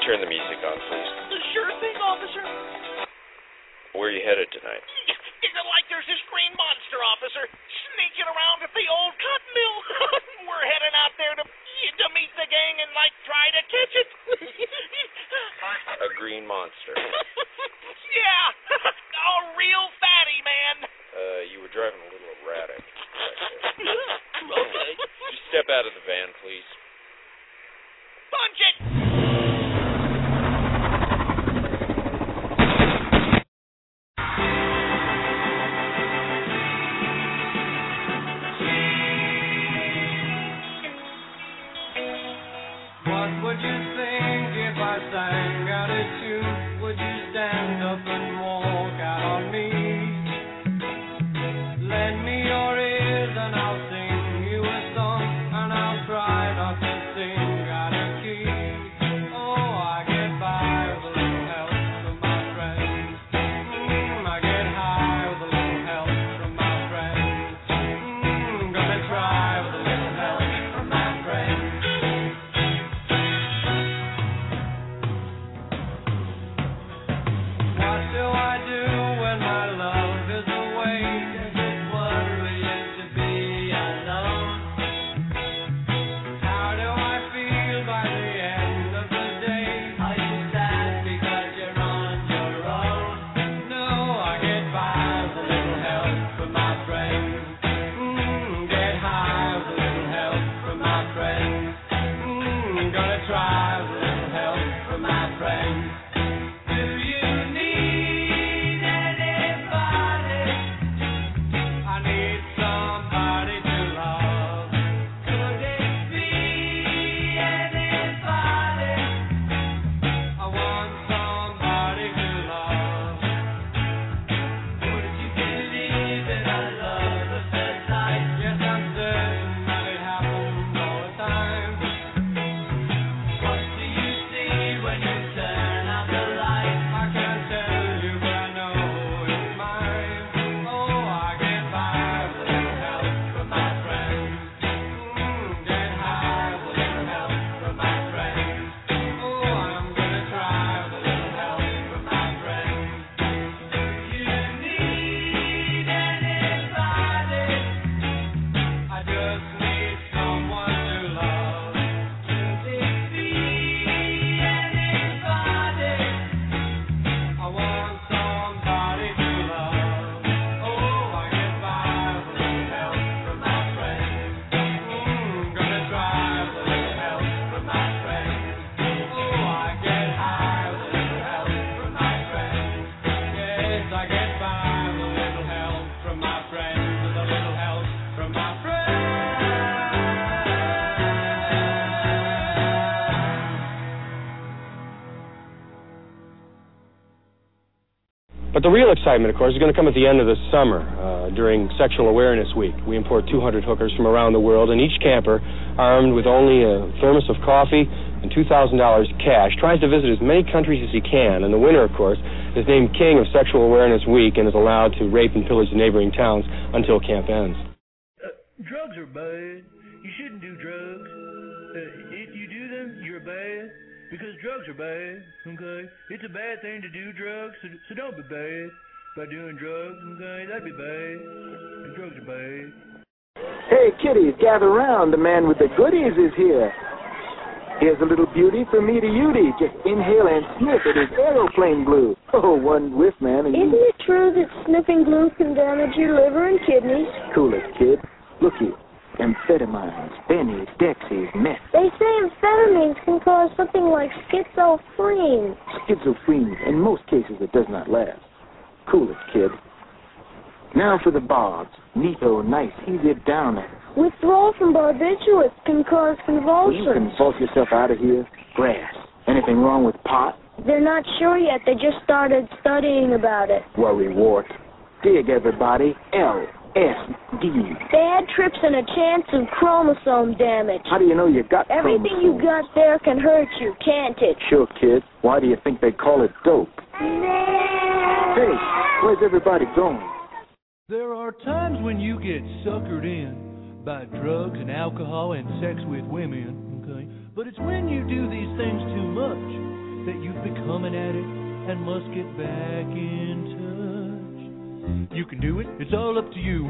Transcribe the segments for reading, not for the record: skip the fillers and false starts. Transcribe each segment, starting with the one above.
Turn the music on, please. Sure thing, officer. Where are you headed tonight? Is it like there's this green monster, officer, sneaking around at the old cotton mill? We're heading out there to meet the gang and, try to catch it. A green monster. Yeah, a real fatty, man. You were driving a little erratic. Okay. Just step out of the van, please. Punch it! What would you think if I sang out a tune? Would you stand up and walk out on me? Lend me your ears and I'll sing you a song, and I'll try not to sing out of key. Oh, I get by with a little help from my friends. I get high with a little help from my friends. Gonna try with a little help from my friends. What do I do when my love is away? Is it what we used to be alone? How do I feel by the end of the day? Are you sad because you're on your own? No, I get by with a little help from my friends. Get high with a little help from my friends. Gonna try with a little help from my friends. Do you need anybody? I need somebody to love. Could it be anybody? I want somebody to love. Would you believe that I love the first sight? Yes, I'm certain that it happens all the time. What do you see when you turn out the light? I can't tell you, but I know it's mine. Oh, I get by with a little help from my friends. Get high with a little help from my friends. Oh, I'm gonna try with a little help from my friends. Do you need anybody? I just need someone to love. Could it be anybody? I want somebody to love. Oh, I get by with a little help from my friends. Gonna try with a little help from my friends. Oh, I get high with a little help from my friends. Yes, I get by with a little help from my friends. With a little help from my friends. But the real excitement, of course, is going to come at the end of the summer, during Sexual Awareness Week. We import 200 hookers from around the world, and each camper, armed with only a thermos of coffee and $2,000 cash, tries to visit as many countries as he can. And the winner, of course, is named King of Sexual Awareness Week and is allowed to rape and pillage the neighboring towns until camp ends. Drugs are bad. You shouldn't do drugs. If you do them, you're bad. Because drugs are bad, okay? It's a bad thing to do drugs, so don't be bad by doing drugs, okay? That'd be bad. Drugs are bad. Hey, kiddies, gather round. The man with the goodies is here. Here's a little beauty from me to Udy. Just inhale and sniff. It is aeroplane glue. Oh, one whiff, man. And Isn't it true that sniffing glue can damage your liver and kidneys? Cool it, kid. Look here. Amphetamines, bennies, dexies, meth. They say amphetamines can cause something like schizophrenia. Schizophrenia. In most cases, it does not last. Cool it, kid. Now for the barbs. Neato, nice, easy downer. Withdrawal from barbiturates can cause Will you convulsions. convulse yourself out of here? Grass. Anything wrong with pot? They're not sure yet. They just started studying about it. Worry wart. Dig, everybody. LSD. Bad trips and a chance of chromosome damage. How do you know you got Everything you chromosomes? got there can hurt you, can't it? Sure, kid. Why do you think they call it dope? Hey, where's everybody going? There are times when you get suckered in by drugs and alcohol and sex with women, okay? But it's when you do these things too much that you've become an addict and must get back in touch. You can do it, it's all up to you,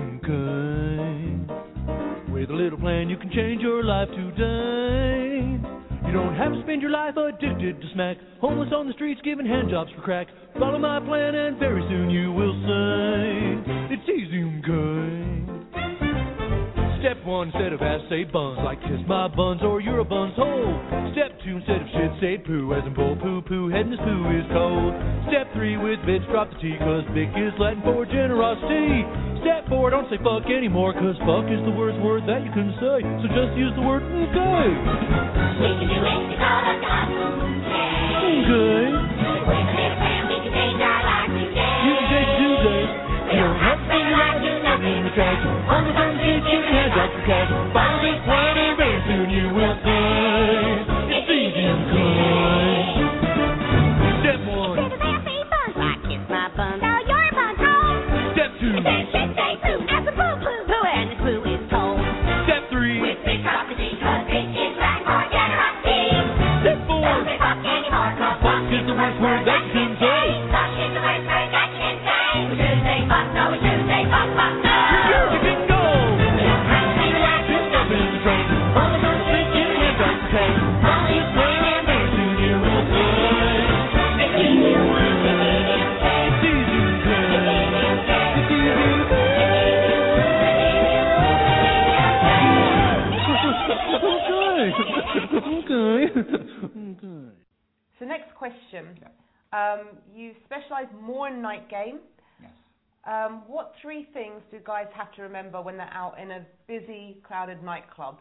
okay? With a little plan, you can change your life today. You don't have to spend your life addicted to smack, homeless on the streets giving handjobs for crack. Follow my plan and very soon you will say, it's easy, okay? Step 1, instead of ass, say buns, like kiss my buns or you're a bun's hole. Step 2, instead of shit, say poo, as in bull poo poo, head and this poo is cold. Step 3, with bitch, drop the T, cause Vic is Latin for generosity. Step 4, don't say fuck anymore, cause fuck is the worst word that you can say, so just use the word okay. We can do it because of God. Okay. With a little plan, we can change our lives today. You can take 2 days. You don't have to spend your life doing nothing in the trash. On the phone, you can have drops of cash. Follow this plan and very soon you will say, it's easy and good. Step 1. Instead of happy buns, like kiss my buns, so you're a bun's hole. Step 2. Instead of shit, say poo, as a poo poo, poo, and this poo is cold. Step 3. With big property, cause it is Latin for generosity. Step 4. Don't say fuck anymore, cause fuck is the worst word that you can say. Fuck is the worst word that you can say. We shouldn't say fuck, no, we shouldn't say fuck, fuck, no. You can go. You don't have to spend your life doing nothing in the train. On the first street, you can drop the tank. Follow this plan and very soon you will say, it's easy, It's easy and good. It's easy and good. Okay. So next question. You specialise more in night game. Yes. What 3 things do guys have to remember when they're out in a busy, crowded nightclub?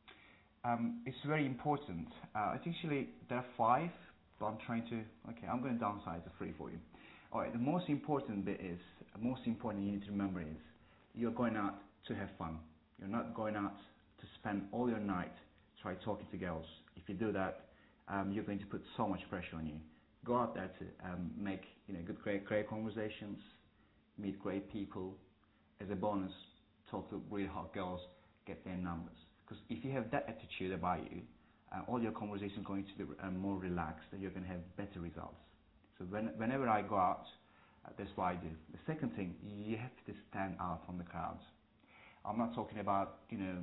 It's very important. Actually, there are 5, but I'm going to downsize the 3 for you. All right, the most important bit is, you need to remember is, you're going out to have fun. You're not going out to spend all your night try talking to girls. If you do that, you're going to put so much pressure on you. Go out there to make great conversations, meet great people. As a bonus, talk to really hot girls, get their numbers. Because if you have that attitude about you, all your conversation is going to be more relaxed, and you're going to have better results. So whenever I go out, that's what I do. The second thing, you have to stand out from the crowds. I'm not talking about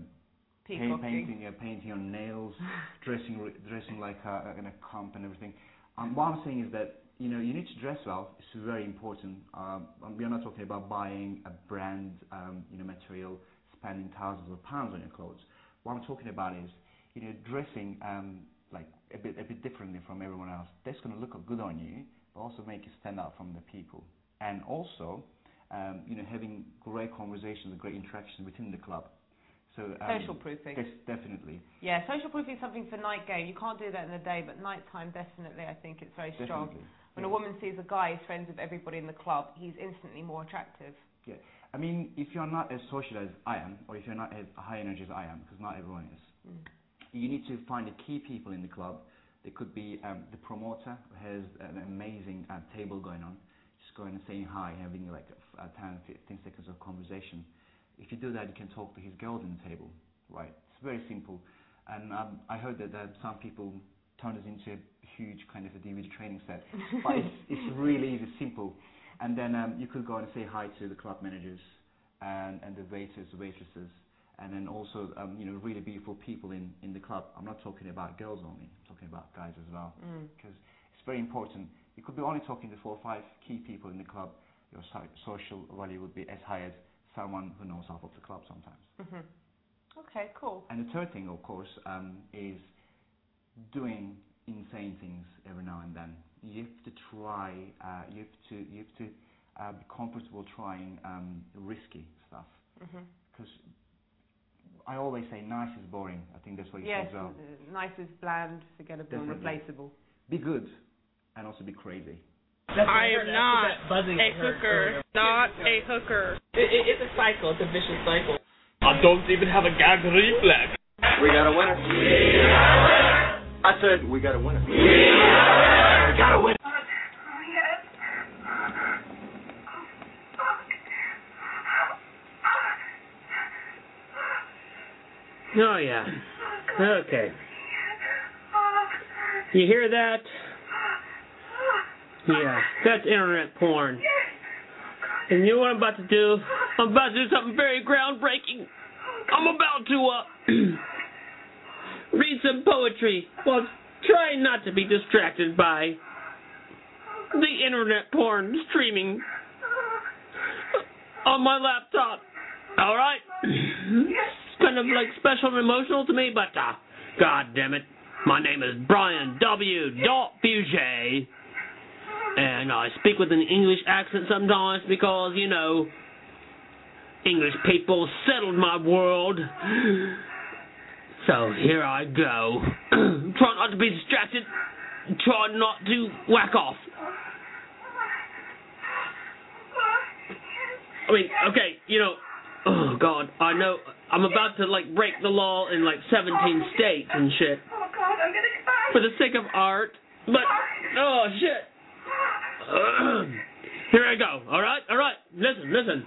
painting your nails, dressing like in a comp and everything. What I'm saying is that you need to dress well. It's very important. We're not talking about buying a brand material, spending thousands of pounds on your clothes. What I'm talking about is dressing like a bit differently from everyone else. That's going to look good on you, but also make you stand out from the people. And also, having great conversations, great interactions within the club. So Social proofing. Yes, definitely. Yeah, social proofing is something for night game. You can't do that in the day, but nighttime, definitely, I think it's very strong. Definitely. When a woman sees a guy who's friends with everybody in the club, he's instantly more attractive. Yeah. I mean, if you're not as social as I am, or if you're not as high energy as I am, because not everyone is, you need to find the key people in the club. There could be the promoter who has an amazing table going on, just going and saying hi, having like 10, 15 seconds of conversation. If you do that, you can talk to his girls in the table, right? It's very simple. And I heard that some people turn this into a huge kind of a DVD training set, but it's really easy, simple. And then you could go and say hi to the club managers and the waiters, waitresses, and then also really beautiful people in the club. I'm not talking about girls only, I'm talking about guys as well, because it's very important. You could be only talking to 4 or 5 key people in the club. Your social value would be as high as someone who knows half of the club sometimes. Okay, cool. And the third thing, of course, is doing insane things every now and then. You have to try. You have to be comfortable trying risky stuff. Because I always say nice is boring. I think that's what you said as well. Yes, nice is bland, forgettable, and replaceable. Be good, and also be crazy. I am not a hooker. Not a hooker. It's a cycle. It's a vicious cycle. I don't even have a gag reflex. We got a winner. I said we got a winner. We got a winner. Oh, yeah. Okay. You hear that? Yeah, that's internet porn. And you know what I'm about to do? I'm about to do something very groundbreaking. I'm about to read some poetry while trying not to be distracted by the internet porn streaming on my laptop. All right? It's kind of like special and emotional to me, but God damn it. My name is Brian W. Fugé, and I speak with an English accent sometimes because, you know, English people settled my world. So here I go. Try not to be distracted. Try not to whack off. I mean, okay, you know, oh God, I know I'm about to like break the law in like 17 states and shit. Oh God, I'm gonna cry. For the sake of art, but oh shit. Here I go. All right. Listen.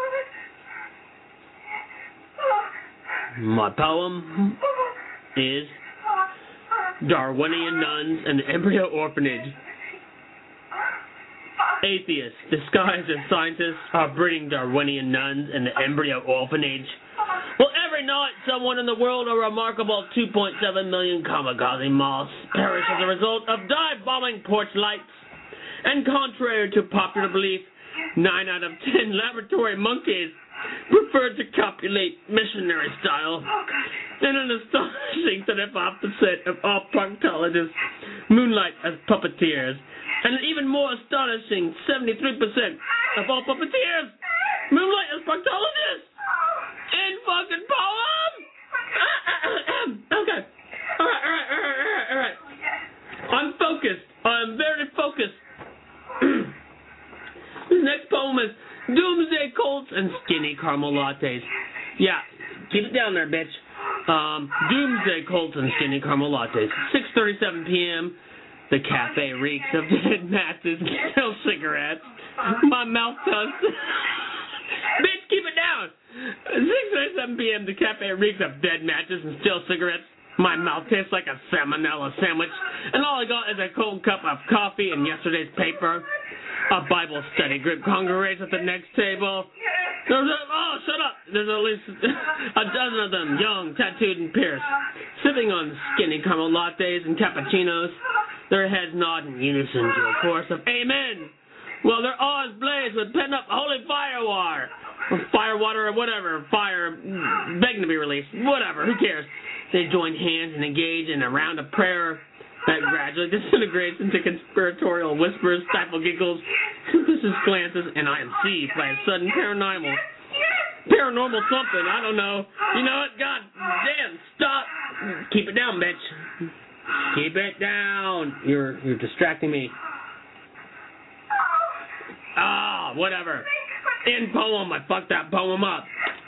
My poem is Darwinian Nuns and the Embryo Orphanage. Atheists disguised as scientists are breeding Darwinian nuns in the embryo orphanage. Well, every night someone in the world, a remarkable 2.7 million kamikaze moths, perish as a result of dive-bombing porch lights. And contrary to popular belief, 9 out of 10 laboratory monkeys prefer to copulate missionary style. And an astonishing 35% of all proctologists moonlight as puppeteers. And an even more astonishing 73% of all puppeteers moonlight as proctologists in fucking poem! Okay. Alright. I'm focused. I'm very focused. This next poem is Doomsday Colts and Skinny Caramel Lattes. Yeah, keep it down there, bitch. Doomsday Colts and Skinny Caramel Lattes. 6:37 p.m. The cafe reeks of dead matches and still cigarettes. My mouth does. Bitch, keep it down. 6:37 p.m. The cafe reeks of dead matches and still cigarettes. My mouth tastes like a salmonella sandwich. And all I got is a cold cup of coffee and yesterday's paper. A Bible study group congregates at the next table. Shut up. There's at least a dozen of them, young, tattooed, and pierced, sipping on skinny caramel lattes and cappuccinos. Their heads nod in unison to a chorus of amen. Well, their eyes blaze with pent-up holy firewater. Or firewater or whatever. Fire begging to be released. Whatever. Who cares? They join hands and engage in a round of prayer that gradually disintegrates into conspiratorial whispers, stifled giggles, suspicious glances, and I am seized by a sudden paranormal something. I don't know. You know what? God damn, stop. Keep it down, bitch. Keep it down. You're distracting me. Whatever. In poem. I fucked that poem up.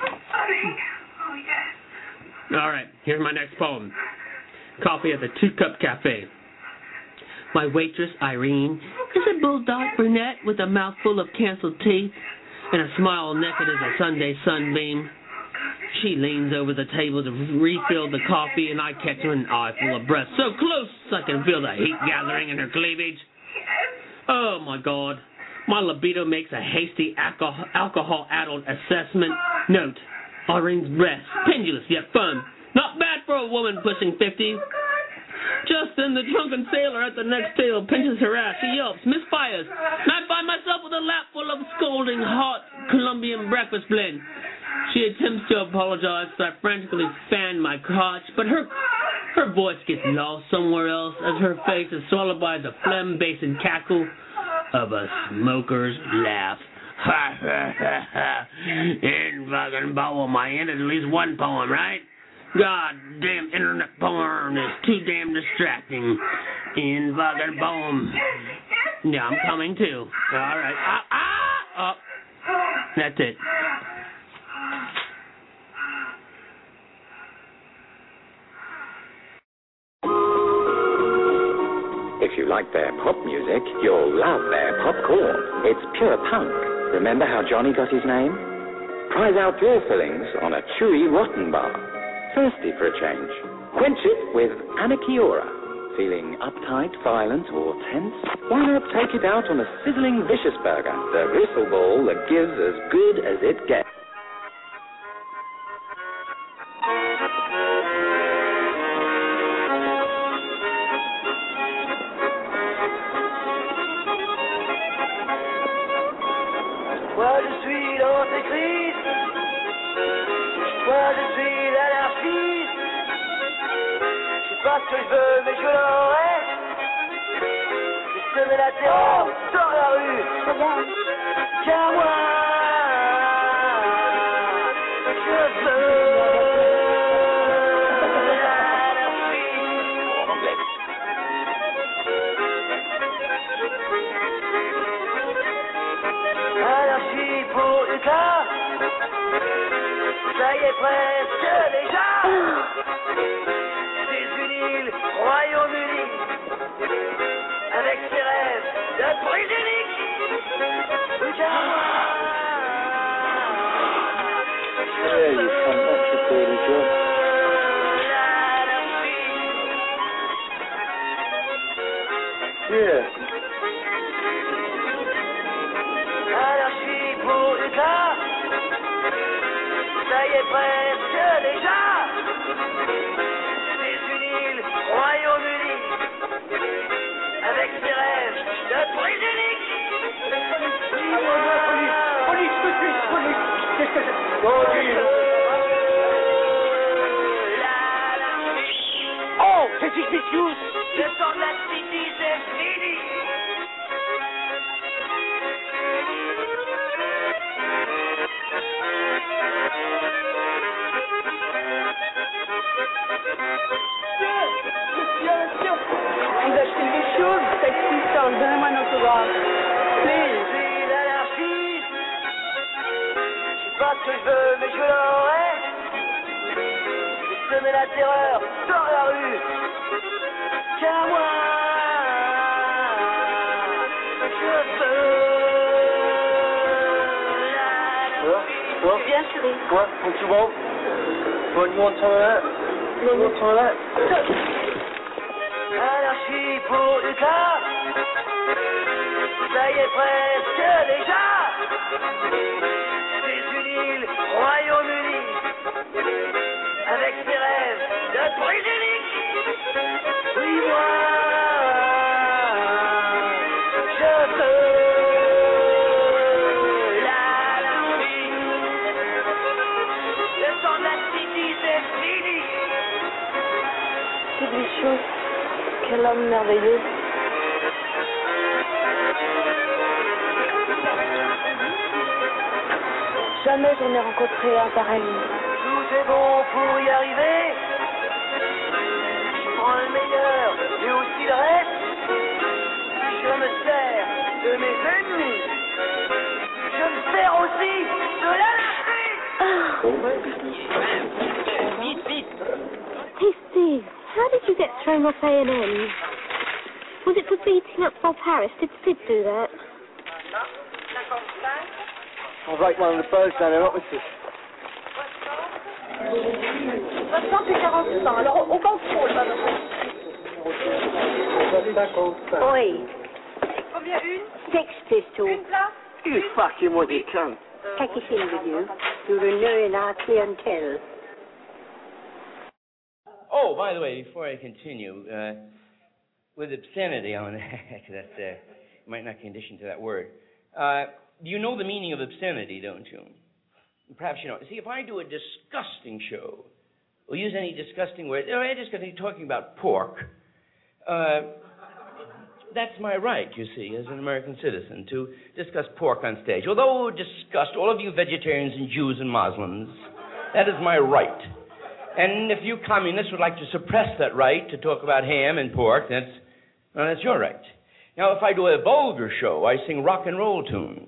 Alright, here's my next poem. Coffee at the 2-Cup Cafe. My waitress, Irene, is a bulldog brunette with a mouthful of canceled teeth and a smile naked as a Sunday sunbeam. She leans over the table to refill the coffee, and I catch her an eye full of breath so close I can feel the heat gathering in her cleavage. Oh, my God. My libido makes a hasty alcohol-addled assessment. Note, Irene's breasts, pendulous yet firm. Not bad for a woman pushing 50. Just then, the drunken sailor at the next table pinches her ass. She yelps, misfires, and I find myself with a lap full of scalding hot Colombian breakfast blend. She attempts to apologize as I frantically fan my crotch, but her voice gets lost somewhere else as her face is swallowed by the phlegm-based cackle of a smoker's laugh. Ha ha ha ha. In fucking poem, I ended at least one poem, right? God damn, internet porn is too damn distracting. In fucking poem. Yeah, I'm coming too. Alright. That's it. If you like their pop music, you'll love their popcorn. It's pure punk. Remember how Johnny got his name? Prize out your fillings on a chewy rotten bar. Thirsty for a change? Quench it with Anakiora. Feeling uptight, violent, or tense? Why not take it out on a sizzling Vicious Burger, the gristle ball that gives as good as it gets. Moi je suis l'antéchrist, moi je suis l'anarchiste. Je sais pas ce que je veux, mais je l'aurai. J'ai semé la terreur dans la rue. Car moi, je veux l'anarchie pour Lucas. Ça y est presque déjà. Île, Royaume-Uni, avec ses rêves de britannique. Yeah, you come back to play the job. Yeah. Anarchie pour Lucas. Ça y est presque déjà. Royaume-Uni, avec ses rêves de britannique. Police, qu'est-ce que c'est? Oh, c'est suspicious. Le temps de la city, c'est fini. Vous achetez des choses, sexy stars, donnez-moi un autographe. Please. Je suis l'anarchiste. Je sais pas ce que je veux, mais je l'aurai. J'ai semé la terreur dans la rue. Car moi, je veux l'anarchie. Quoi? Bien, chérie. What? What you want? You want some of that? You want some of that? Anarchie pour Lucas. Ça y est presque déjà. C'est une île, Royaume-Uni, avec ses rêves de britannique. Oui, moi, je veux l'anarchie. Le temps de la city, c'est fini. C'est des choses. Quel homme merveilleux. Jamais j'en ai rencontré un pareil. Tout est bon pour y arriver. Je prends le meilleur et aussi le reste. Je me sers de mes ennemis. Je me sers aussi de l'anarchie. Vite. Hey, Steve, how did you get thrown off A&M? Was it for beating up Bob Harris? Did Sid do that? I'll rake one of the birds down there, opposite. Maintenant, c'est 40 ans. Alors, au contrôle, madame. Oi. Combien une? Sex Pistol. Une place? You fucking what you cunt. Take us in with you. You're renewing our clientele. Oh, by the way, before I continue, with obscenity on that, might not condition to that word. You know the meaning of obscenity, don't you? Perhaps you don't. See, if I do a disgusting show, or use any disgusting words, or I'm just going to be talking about pork, that's my right, you see, as an American citizen, to discuss pork on stage. Although disgust, all of you vegetarians and Jews and Muslims, that is my right. And if you communists would like to suppress that right to talk about ham and pork, that's your right. Now, if I do a vulgar show, I sing rock and roll tunes.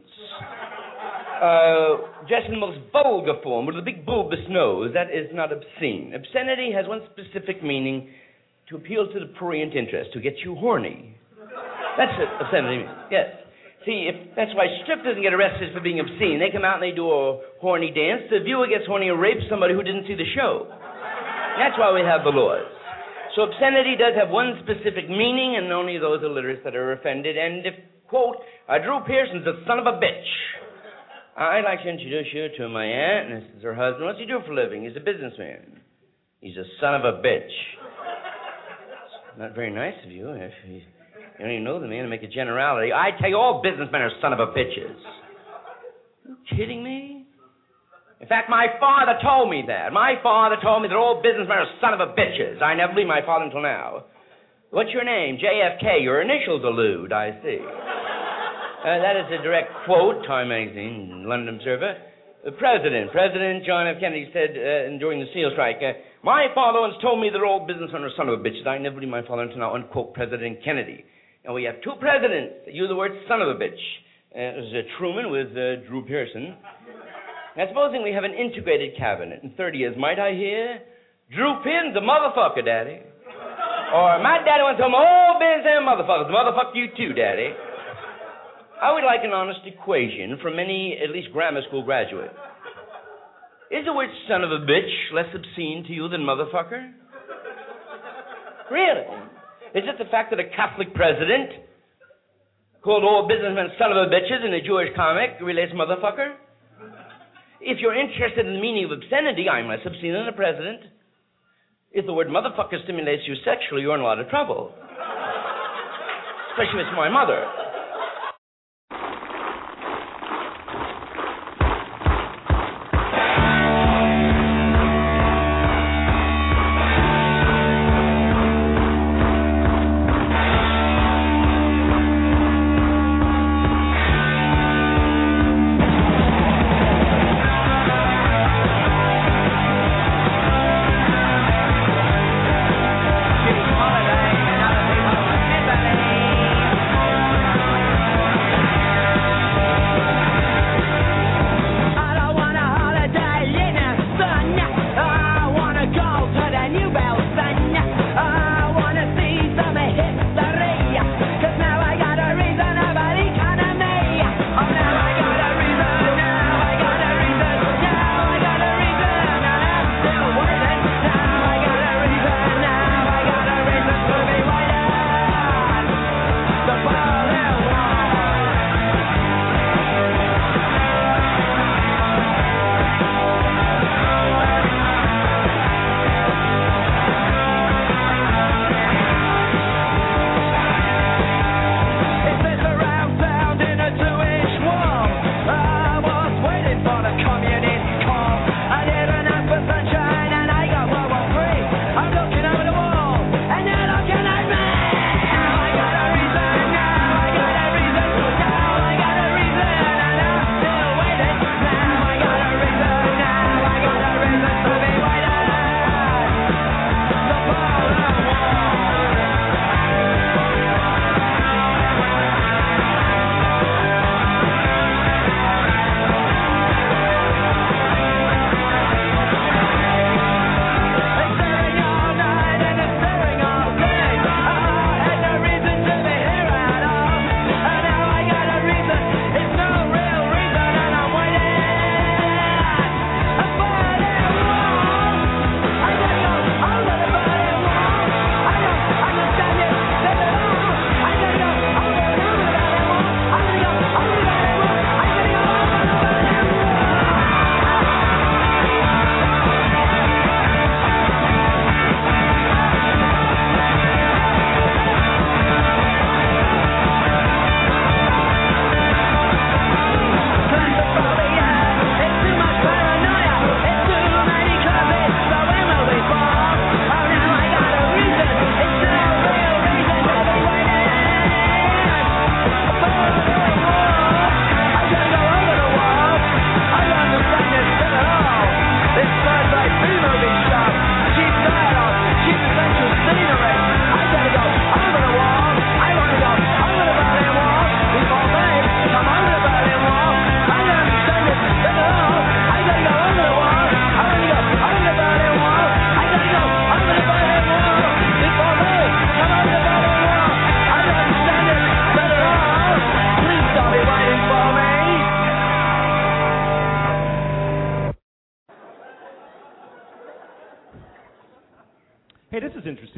Just in the most vulgar form, with a big bulbous nose, that is not obscene. Obscenity has one specific meaning: to appeal to the prurient interest, to get you horny. That's what obscenity means, yes. See, that's why strip doesn't get arrested for being obscene. They come out and they do a horny dance. The viewer gets horny and rapes somebody who didn't see the show. That's why we have the laws. So obscenity does have one specific meaning, and only those illiterates that are offended. And if, quote, Drew Pearson's a son of a bitch, I'd like to introduce you to my aunt, and this is her husband. What's he do for a living? He's a businessman. He's a son of a bitch. It's not very nice of you. If you don't even know the man to make a generality. I tell you, all businessmen are son of a bitches. Are you kidding me? In fact, my father told me that. My father told me that all businessmen are son of a bitches. I never believed my father until now. What's your name? JFK. Your initials allude, I see. That is a direct quote, Time Magazine, London Observer. President John F. Kennedy said during the SEAL strike, my father once told me that all businessmen are son of a bitches. I never believed my father until now, unquote, President Kennedy. And we have two presidents that use the word son of a bitch. It was Truman with Drew Pearson. Now, supposing we have an integrated cabinet in 30 years, might I hear? Drew Pearson's a motherfucker, Daddy. Or my daddy once told me, all businessmen motherfuckers. Motherfuck you too, Daddy. I would like an honest equation from any, at least grammar school graduate. Is the word son of a bitch less obscene to you than motherfucker? Really? Is it the fact that a Catholic president called all businessmen son of a bitches in a Jewish comic relates motherfucker? If you're interested in the meaning of obscenity, I'm less obscene than a president. If the word motherfucker stimulates you sexually, you're in a lot of trouble. Especially if it's my mother.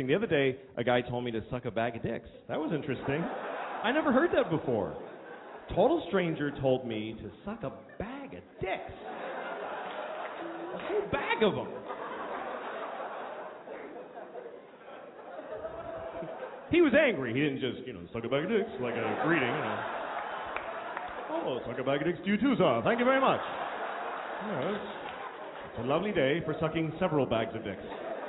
interesting. The other day, a guy told me to suck a bag of dicks. That was interesting. I never heard that before. Total stranger told me to suck a bag of dicks. A whole bag of them. He was angry. He didn't just, suck a bag of dicks like a greeting. Oh, suck a bag of dicks to you too, sir. Thank you very much. Yes. It's a lovely day for sucking several bags of dicks.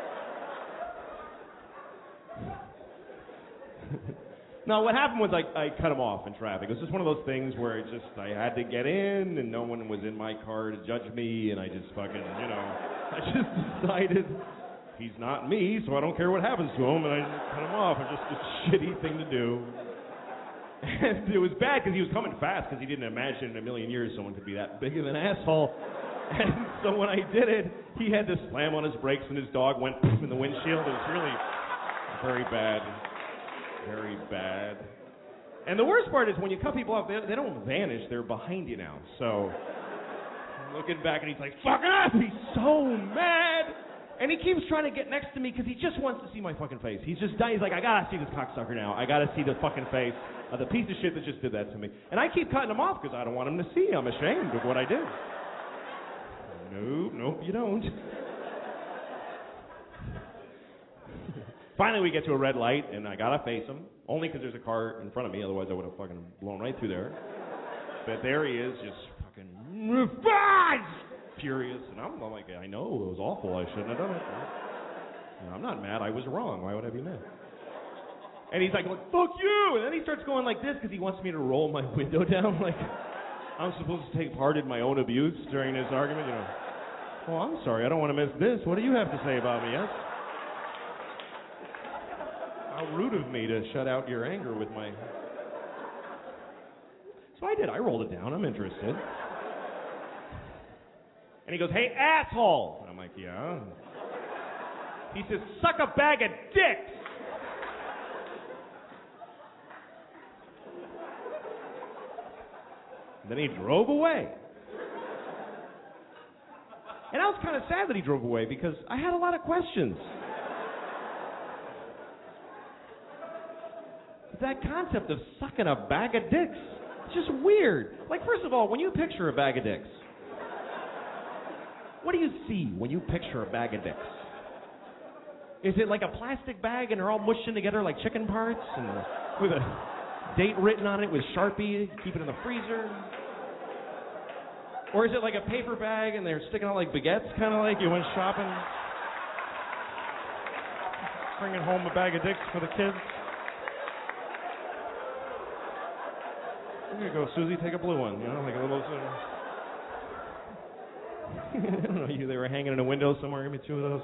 No, what happened was I cut him off in traffic. It was just one of those things where I had to get in and no one was in my car to judge me, and I just fucking, I just decided he's not me, so I don't care what happens to him, and I just cut him off. It's just a shitty thing to do. And it was bad because he was coming fast because he didn't imagine in a million years someone could be that big of an asshole. And so when I did it, he had to slam on his brakes and his dog went poof in the windshield. It was really very bad. Very bad. And the worst part is when you cut people off, they don't vanish. They're behind you now. So I'm looking back and he's like, fuck up! He's so mad! And he keeps trying to get next to me because he just wants to see my fucking face. He's just dying. He's like, I gotta see this cocksucker now. I gotta see the fucking face of the piece of shit that just did that to me. And I keep cutting him off because I don't want him to see. I'm ashamed of what I did. Nope, you don't. Finally, we get to a red light, and I gotta face him. Only because there's a car in front of me, otherwise I would have fucking blown right through there. But there he is, just fucking furious. And I'm like, I know, it was awful. I shouldn't have done it. I'm not mad. I was wrong. Why would I be mad? And he's like, fuck you! And then he starts going like this because he wants me to roll my window down like I'm supposed to take part in my own abuse during this argument. Well, I'm sorry. I don't want to miss this. What do you have to say about me, yes? How rude of me to shut out your anger with my... So I did. I rolled it down. I'm interested. And he goes, hey, asshole! And I'm like, yeah? He says, suck a bag of dicks! And then he drove away. And I was kind of sad that he drove away because I had a lot of questions. That concept of sucking a bag of dicks, it's just weird. Like, first of all, when you picture a bag of dicks, what do you see when you picture a bag of dicks? Is it like a plastic bag and they're all mushed in together like chicken parts and with a date written on it with Sharpie, keep it in the freezer? Or is it like a paper bag and they're sticking out like baguettes, kind of like you went shopping, bringing home a bag of dicks for the kids? Here you go, Susie, take a blue one, like a little... I don't know, they were hanging in a window somewhere, give me two of those.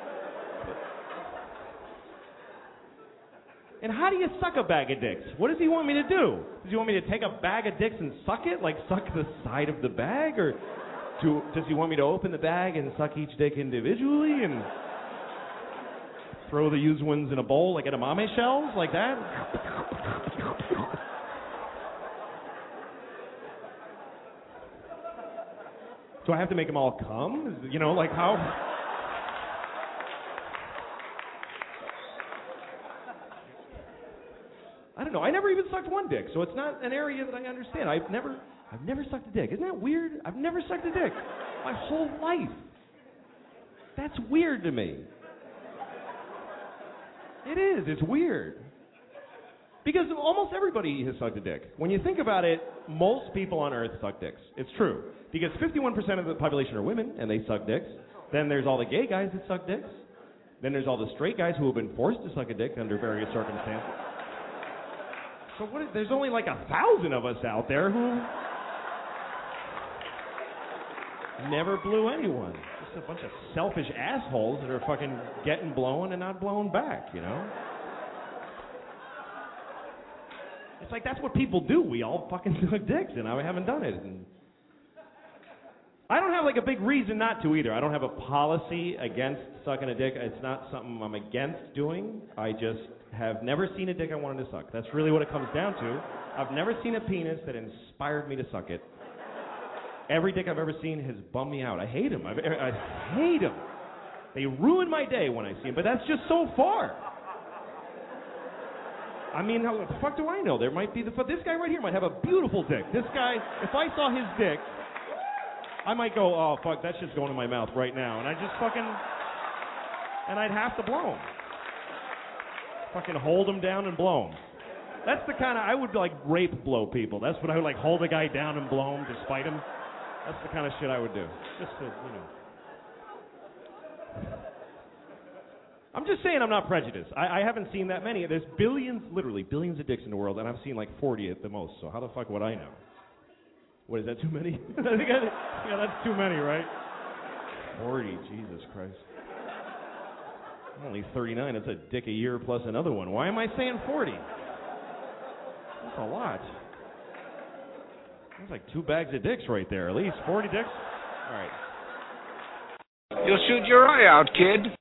And how do you suck a bag of dicks? What does he want me to do? Does he want me to take a bag of dicks and suck it? Like suck the side of the bag? Or does he want me to open the bag and suck each dick individually and throw the used ones in a bowl like edamame shells? Like that? Do I have to make them all come? Like how... I don't know. I never even sucked one dick, so it's not an area that I understand. I've never sucked a dick. Isn't that weird? I've never sucked a dick my whole life. That's weird to me. It is. It's weird. Because almost everybody has sucked a dick. When you think about it, most people on Earth suck dicks. It's true. Because 51% of the population are women, and they suck dicks. Then there's all the gay guys that suck dicks. Then there's all the straight guys who have been forced to suck a dick under various circumstances. So there's only like 1,000 of us out there who never blew anyone. Just a bunch of selfish assholes that are fucking getting blown and not blown back, It's like that's what people do. We all fucking suck dicks, and I haven't done it. And I don't have like a big reason not to either. I don't have a policy against sucking a dick. It's not something I'm against doing. I just have never seen a dick I wanted to suck. That's really what it comes down to. I've never seen a penis that inspired me to suck it. Every dick I've ever seen has bummed me out. I hate them. I hate them. They ruin my day when I see them, but that's just so far. I mean, how the fuck do I know? There might be this guy right here might have a beautiful dick. This guy, if I saw his dick, I might go, oh, fuck, that shit's going in my mouth right now. And I just and I'd have to blow him. Fucking hold him down and blow him. That's the kind of, I would like rape blow people. That's what I would like, hold a guy down and blow him to spite him. That's the kind of shit I would do. Just to, I'm just saying I'm not prejudiced. I haven't seen that many. There's billions, literally billions of dicks in the world, and I've seen like 40 at the most. So how the fuck would I know? What, is that too many? Yeah, that's too many, right? 40, Jesus Christ. I'm only 39. That's a dick a year plus another one. Why am I saying 40? That's a lot. That's like 2 bags of dicks right there. At least 40 dicks? All right. You'll shoot your eye out, kid.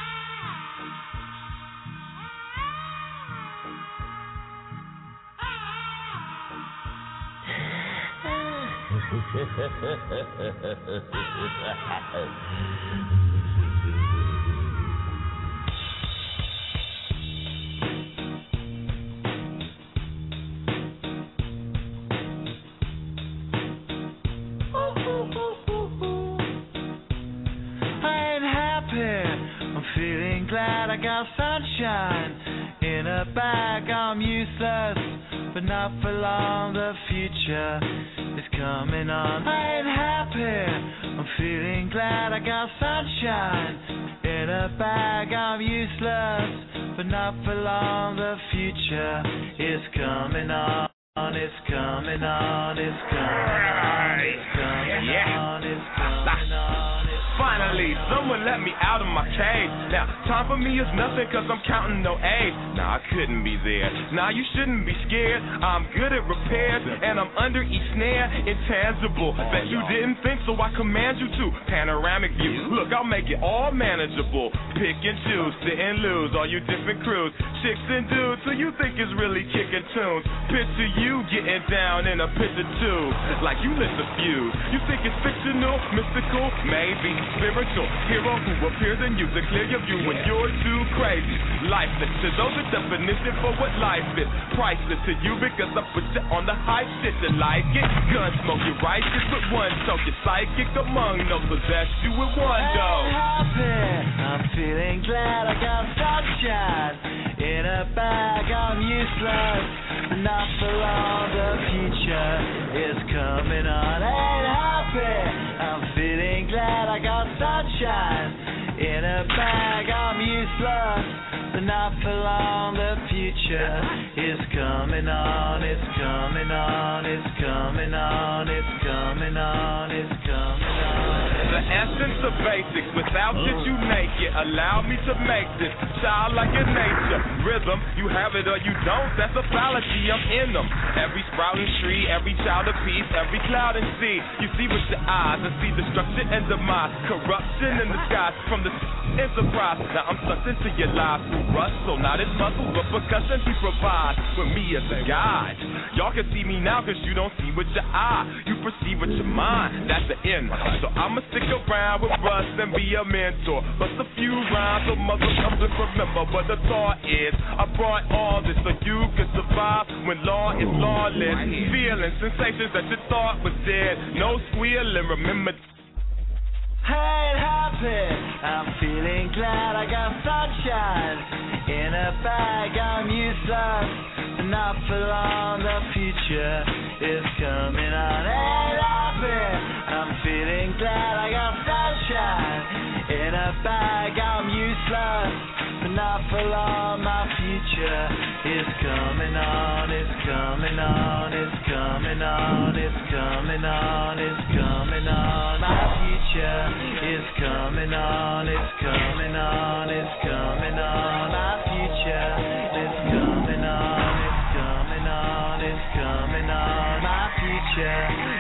Glad I got sunshine in a bag. I'm useless, but not for long. The future is coming on. I ain't happy. I'm feeling glad I got sunshine in a bag. I'm useless, but not for long. The future is coming on. It's coming on. It's coming on. It's coming on. It's coming on. Finally, someone let me out of my cage. Now, time for me is nothing cause I'm counting no A's. Nah, I couldn't be there. Nah, you shouldn't be scared. I'm good at repairs and I'm under each snare. Intangible. Bet you didn't think so I command you to. Panoramic view. Look, I'll make it all manageable. Pick and choose, sit and lose. All you different crews, chicks and dudes who you think is really kicking tunes. Picture you getting down in a picture too. Like you lit the fuse. You think it's fictional, mystical, maybe spiritual hero who appears in you to clear your view when you're too crazy. Lifeless to those, the definition for what life is. Priceless to you because I put you on the high shit to like it. Gun smoke, you're righteous with one toke. You're psychic among no possess you with one dough. I'm feeling glad I got sunshine in a bag. I'm useless, but not for long. The future is coming on. Ain't happy. I'm feeling glad I got sunshine in a bag. I'm useless, but not for long. The future is coming on. It's coming on. It's coming on. It's coming on. It's coming on. The essence of basics, without it you naked. Allow me to make this childlike in nature. Rhythm, you have it or you don't. That's a fallacy. I'm in them. Every sprouting tree, every child of peace, every cloud and sea. You see with your eyes and see destruction and demise, corruption in the skies from the enterprise. Now I'm sucked into your lives through rust, so not as muscle, but percussion he provides with me as a guide. Y'all can see me now cause you don't see with your eye. You perceive with your mind, that's the end. So I'ma stick around with Russ and be a mentor. Bust a few rhymes so mother comes and remember what the thought is. I brought all this so you can survive when law is lawless. Feeling sensations that you thought was dead. No squealing, remember. Ain't happy. I'm feeling glad I got sunshine in a bag. I'm useless, but not for long. The future is coming on. Ain't happy. I'm feeling glad I got sunshine in a bag. I'm useless, but not for long. My future is coming on. It's coming on. It's coming on. It's coming on. It's coming on. My future is coming on. It's coming on. It's coming on. My future is coming on. It's coming on. It's coming on. My future